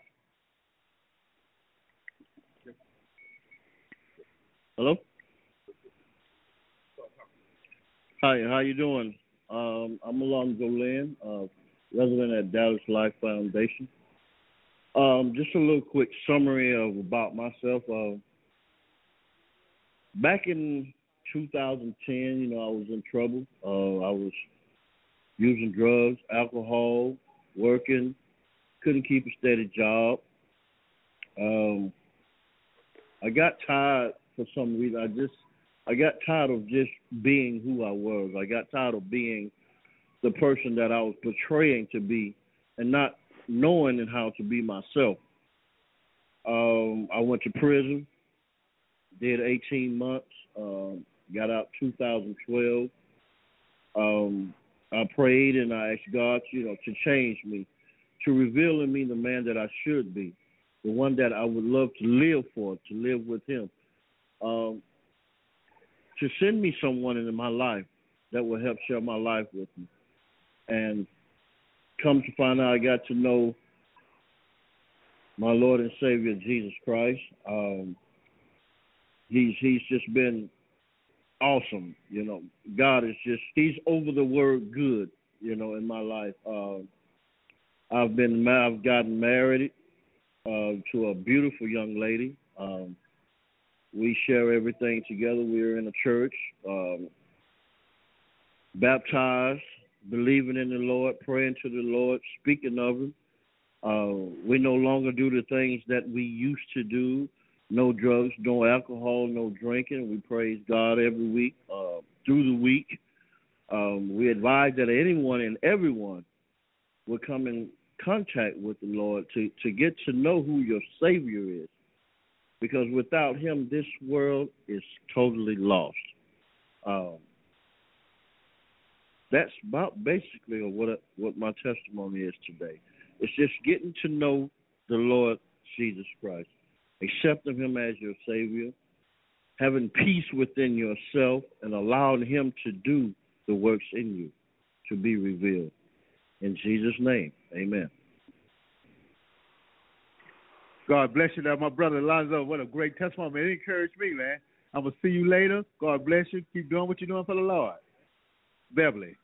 Hello? Hi, how you doing? I'm Alonzo Lynn, resident at Dallas Life Foundation. Just a little quick summary about myself. Back in 2010, you know, I was in trouble. I was using drugs, alcohol, working, couldn't keep a steady job. I got tired for some reason. I got tired of just being who I was. I got tired of being the person that I was portraying to be and not knowing how to be myself. I went to prison, did 18 months, got out 2012. I prayed and I asked God, you know, to change me, to reveal in me the man that I should be, the one that I would love to live for, to live with him. To send me someone into my life that will help share my life with me. And come to find out, I got to know my Lord and Savior, Jesus Christ. He's just been awesome. You know, God is just, he's over the word good, you know, in my life. I've gotten married to a beautiful young lady. We share everything together. We're in a church, baptized, believing in the Lord, praying to the Lord, speaking of him. We no longer do the things that we used to do. No drugs, no alcohol, no drinking. We praise God every week, through the week. We advise that anyone and everyone will come in contact with the Lord to get to know who your Savior is. Because without him, this world is totally lost. That's about basically what my testimony is today. It's just getting to know the Lord Jesus Christ, accepting him as your Savior, having peace within yourself, and allowing him to do the works in you to be revealed. In Jesus' name, amen. God bless you there, my brother Alonzo. What a great testimony, man. It encouraged me, man. I'm going to see you later. God bless you. Keep doing what you're doing for the Lord. Beverly.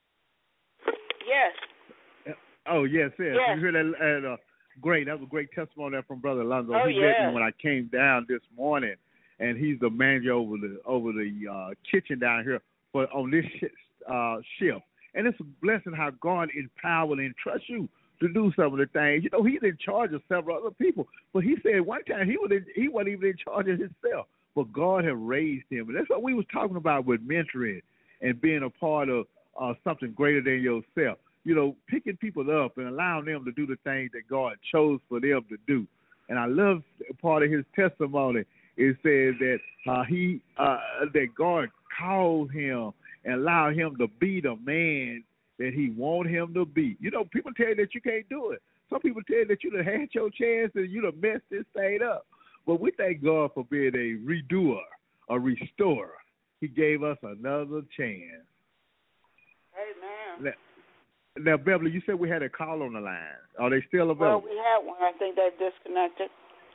Yes. Oh, yes. Yes. You hear that? Great. That was a great testimony there from Brother Alonzo. Oh, he met me when I came down this morning, and he's the manager over the kitchen down here on this shift. And it's a blessing how God empowered and trusts you to do some of the things. You know, he's in charge of several other people. But he said one time he wasn't even in charge of himself. But God had raised him. And that's what we was talking about with mentoring and being a part of something greater than yourself. You know, picking people up and allowing them to do the things that God chose for them to do. And I love part of his testimony. It says that that God called him and allow him to be the man that he want him to be. You know, people tell you that you can't do it. Some people tell you that you done had your chance and you done messed this thing up. But we thank God for being a redoer, a restorer. He gave us another chance. Amen. Now, Beverly, you said we had a call on the line. Are they still available? Well, we had one. I think they disconnected.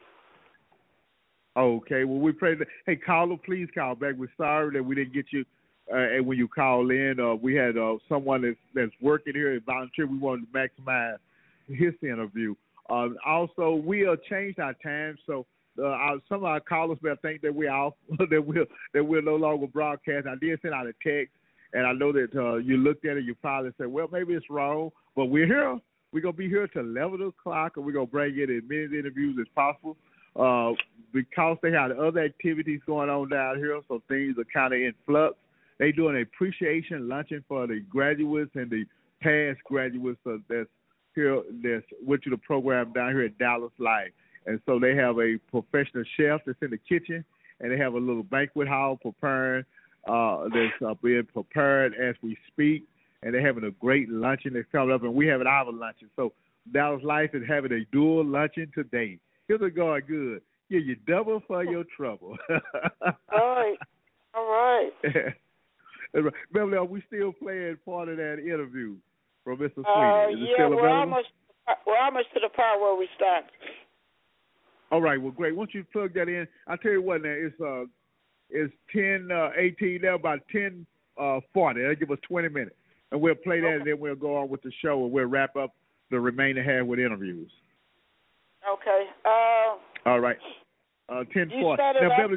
Okay. Well, we pray that. Hey, caller, please call back. We're sorry that we didn't get you and when you call in. We had someone that's working here at volunteer. We wanted to maximize his interview. Also, we changed our time, so some of our callers may think that we're off, that we're no longer broadcast. I did send out a text, and I know that you looked at it. You probably said, well, maybe it's wrong, but we're here. We're going to be here till 11 o'clock, and we're going to bring in as many interviews as possible because they have other activities going on down here, so things are kind of in flux. They do an appreciation luncheon for the graduates and the past graduates that's here, that's went to the program down here at Dallas Life. And so they have a professional chef that's in the kitchen, and they have a little banquet hall preparing that's being prepared as we speak. And they're having a great luncheon that's coming up, and we have our luncheon. So Dallas Life is having a dual luncheon today. Here's a God good. Yeah, you double for your trouble. All right. Beverly, are we still playing part of that interview from Mr. Sweeney? Yeah, we're almost to the part where we stopped. All right, well, great. Once you plug that in, I'll tell you what now, it's 10:18 now, about 10:40. That'll give us 20 minutes. And we'll play that, and then we'll go on with the show, and we'll wrap up the remaining half with interviews. Okay. All right. 10:40. Now, Beverly,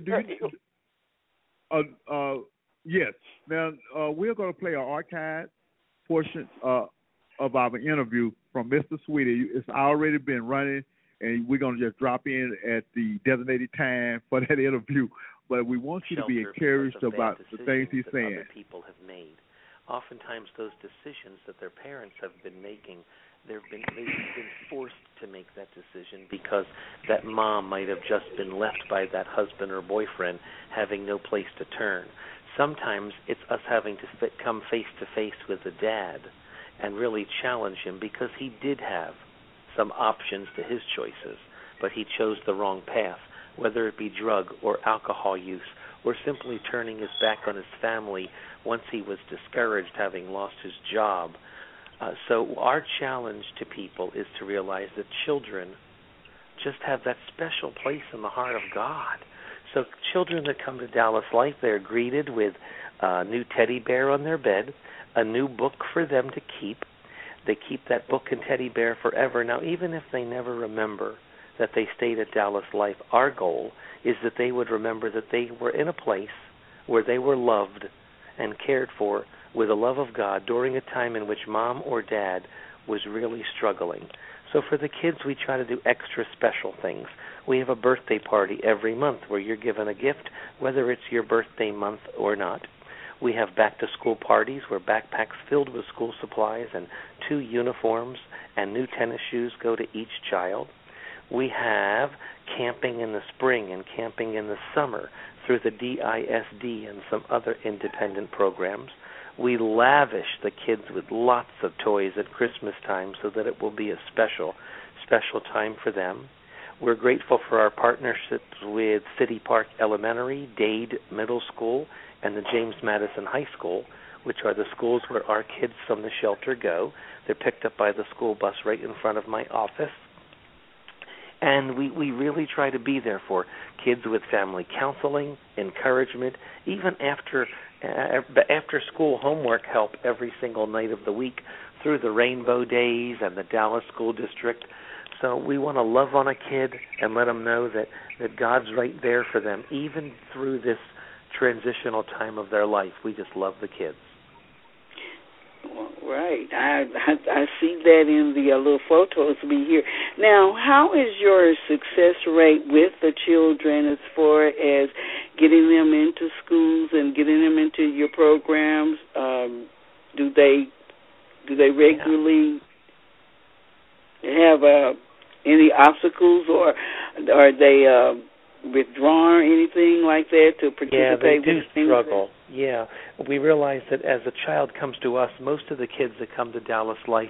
yes. Now, we're going to play an archive portion of our interview from Mr. Sweetie. It's already been running, and we're going to just drop in at the designated time for that interview. But we want you to be encouraged about the things he's saying. Other people have made. Oftentimes, those decisions that their parents have been making, they've been forced to make that decision because that mom might have just been left by that husband or boyfriend having no place to turn. Sometimes it's us having to come face to face with the dad and really challenge him because he did have some options to his choices, but he chose the wrong path, whether it be drug or alcohol use or simply turning his back on his family once he was discouraged having lost his job. So our challenge to people is to realize that children just have that special place in the heart of God. So children that come to Dallas Life, they're greeted with a new teddy bear on their bed, a new book for them to keep. They keep that book and teddy bear forever. Now, even if they never remember that they stayed at Dallas Life, our goal is that they would remember that they were in a place where they were loved and cared for with the love of God during a time in which mom or dad was really struggling. So for the kids, we try to do extra special things. We have a birthday party every month where you're given a gift, whether it's your birthday month or not. We have back-to-school parties where backpacks filled with school supplies and 2 uniforms and new tennis shoes go to each child. We have camping in the spring and camping in the summer through the DISD and some other independent programs. We lavish the kids with lots of toys at Christmas time so that it will be a special time for them. We're grateful for our partnerships with City Park Elementary, Dade Middle School, and the James Madison High School, which are the schools where our kids from the shelter go. They're picked up by the school bus right in front of my office. And we really try to be there for kids with family counseling, encouragement, even after school homework help every single night of the week through the Rainbow Days and the Dallas School District. So we want to love on a kid and let them know that God's right there for them, even through this transitional time of their life. We just love the kids. Right. I see that in the little photos we hear. Now, how is your success rate with the children as far as getting them into schools and getting them into your programs? Do they regularly have any obstacles, or are they withdrawn or anything like that to participate? Yeah, they do struggle. Yeah, we realize that as a child comes to us, most of the kids that come to Dallas Life,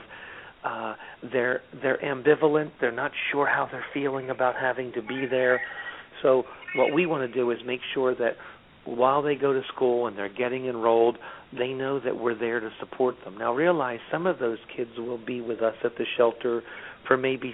they're ambivalent. They're not sure how they're feeling about having to be there. So what we want to do is make sure that while they go to school and they're getting enrolled, they know that we're there to support them. Now realize some of those kids will be with us at the shelter for maybe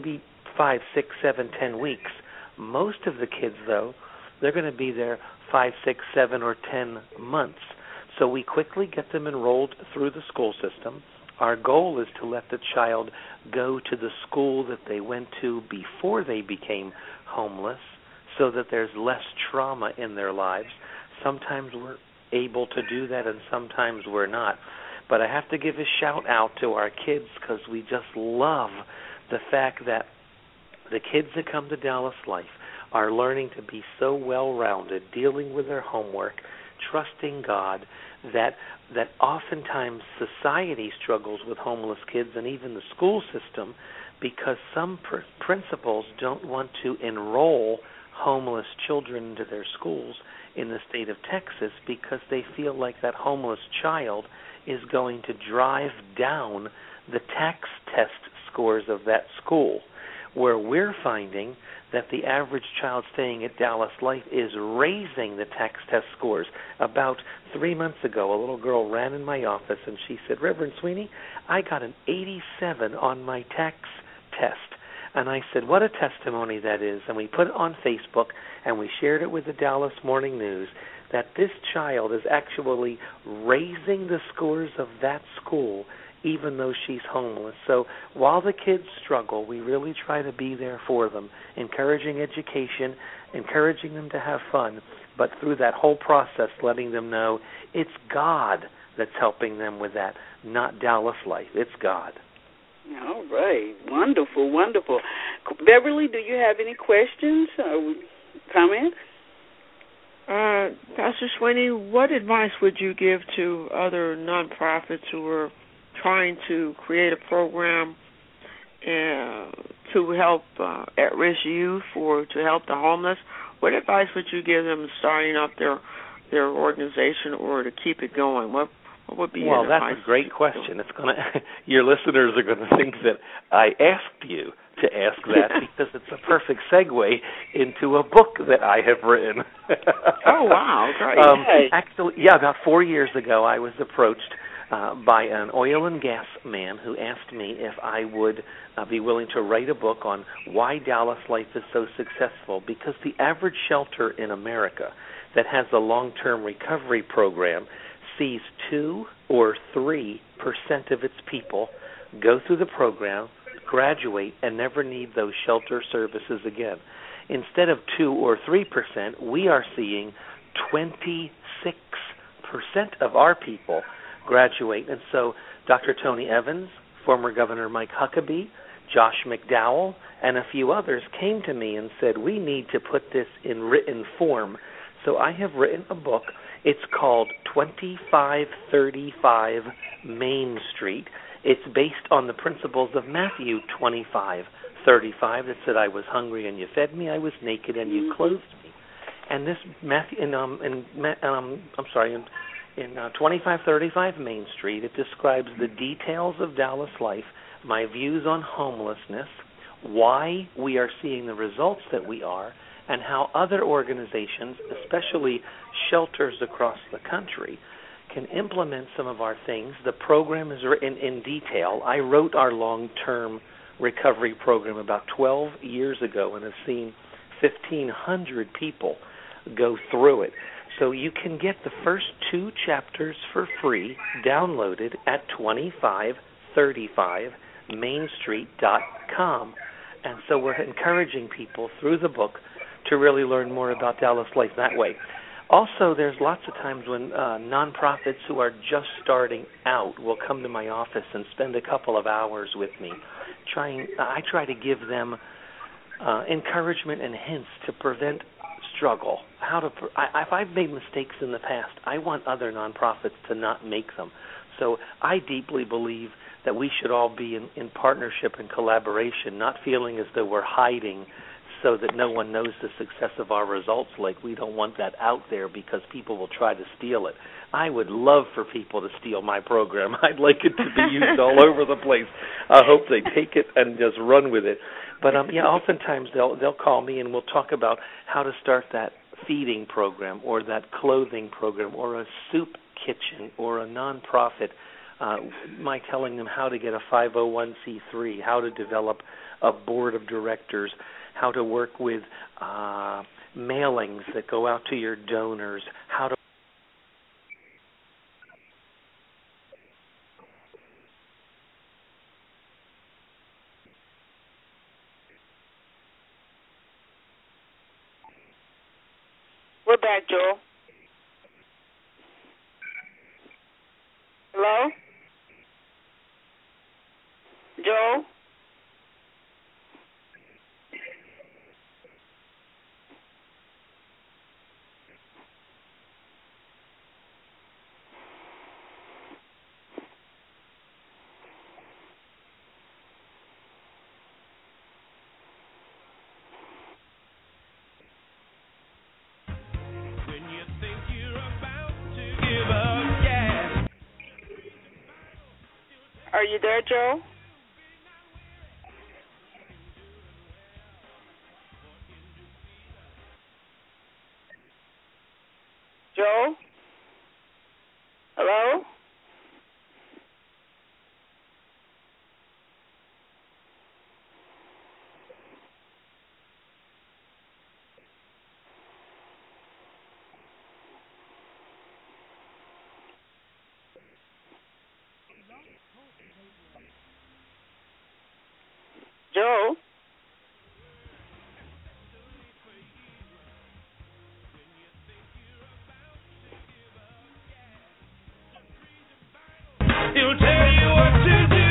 5, 6, 7, 10 weeks. Most of the kids, though, they're going to be there 5, 6, 7, or 10 months. So we quickly get them enrolled through the school system. Our goal is to let the child go to the school that they went to before they became homeless so that there's less trauma in their lives. Sometimes we're able to do that and sometimes we're not. But I have to give a shout out to our kids because we just love the fact that the kids that come to Dallas Life are learning to be so well-rounded, dealing with their homework, trusting God, that oftentimes society struggles with homeless kids and even the school system because some principals don't want to enroll homeless children into their schools in the state of Texas because they feel like that homeless child is going to drive down the tax test scores of that school, where we're finding that the average child staying at Dallas Life is raising the tax test scores. About 3 months ago, a little girl ran in my office and she said, Reverend Sweeney, I got an 87 on my tax test. And I said, what a testimony that is. And we put it on Facebook and we shared it with the Dallas Morning News that this child is actually raising the scores of that school even though she's homeless. So while the kids struggle, we really try to be there for them, encouraging education, encouraging them to have fun, but through that whole process letting them know it's God that's helping them with that, not Dallas Life. It's God. All right. Wonderful, wonderful. Beverly, do you have any questions or comments? Pastor Sweeney, what advice would you give to other nonprofits who are trying to create a program to help at-risk youth or to help the homeless? What advice would you give them starting up their organization or to keep it going? What would be your advice? Well, that's a great question. It's gonna your listeners are going to think that I asked you to ask that because it's a perfect segue into a book that I have written. Oh, wow. Great. Actually, about 4 years ago, I was approached by an oil and gas man who asked me if I would be willing to write a book on why Dallas Life is so successful, because the average shelter in America that has a long-term recovery program sees 2 or 3% of its people go through the program, graduate, and never need those shelter services again. Instead of 2 or 3%, we are seeing 26% of our people graduate. And so Dr. Tony Evans, former Governor Mike Huckabee, Josh McDowell, and a few others came to me and said, we need to put this in written form. So I have written a book. It's called 2535 Main Street. It's based on the principles of Matthew 25:35 that said, I was hungry and you fed me, I was naked and you clothed me. And this Matthew, in 2535 Main Street, it describes the details of Dallas Life, my views on homelessness, why we are seeing the results that we are, and how other organizations, especially shelters across the country, can implement some of our things. The program is written in detail. I wrote our long-term recovery program about 12 years ago and have seen 1,500 people go through it. So you can get the first 2 chapters for free downloaded at 2535mainstreet.com. And so we're encouraging people through the book to really learn more about Dallas Life that way. Also, there's lots of times when nonprofits who are just starting out will come to my office and spend a couple of hours with me. I try to give them encouragement and hints to prevent struggle. If I've made mistakes in the past, I want other nonprofits to not make them. So I deeply believe that we should all be in partnership and collaboration, not feeling as though we're hiding so that no one knows the success of our results. Like, we don't want that out there because people will try to steal it. I would love for people to steal my program. I'd like it to be used all over the place. I hope they take it and just run with it. But oftentimes they'll call me and we'll talk about how to start that feeding program or that clothing program or a soup kitchen or a nonprofit. My telling them how to get a 501c3, how to develop a board of directors, how to work with mailings that go out to your donors, how to We're back, Joel. Hello? Joel? When you think you're about to give up gas. Are you there, Joel? Joel? Hello? Joel? He'll tell you what to do.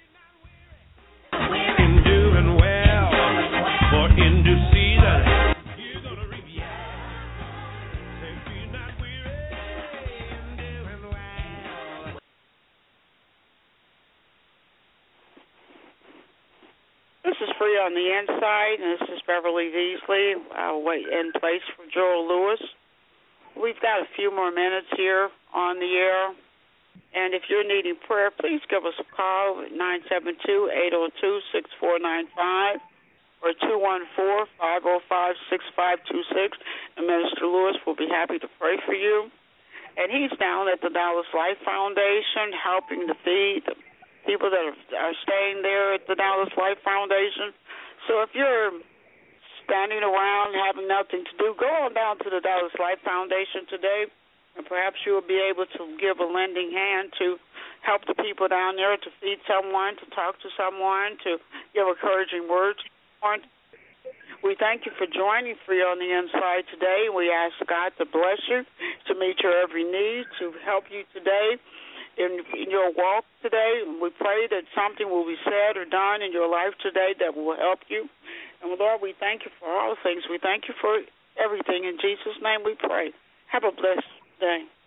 In doing well, for in due season, you're gonna reap. Say, be not weary in doing well. This is Free on the Inside, and this is Beverly Beasley. I'll wait in place for Joel Lewis. We've got a few more minutes here on the air. And if you're needing prayer, please give us a call at 972-802-6495 or 214-505-6526, and Minister Lewis will be happy to pray for you. And he's down at the Dallas Life Foundation helping to feed the people that are staying there at the Dallas Life Foundation. So if you're standing around having nothing to do, go on down to the Dallas Life Foundation today. And perhaps you will be able to give a lending hand to help the people down there, to feed someone, to talk to someone, to give encouraging words. We thank you for joining Free on the Inside today. We ask God to bless you, to meet your every need, to help you today in your walk today. We pray that something will be said or done in your life today that will help you. And Lord, we thank you for all things. We thank you for everything. In Jesus' name we pray. Have a blessed day.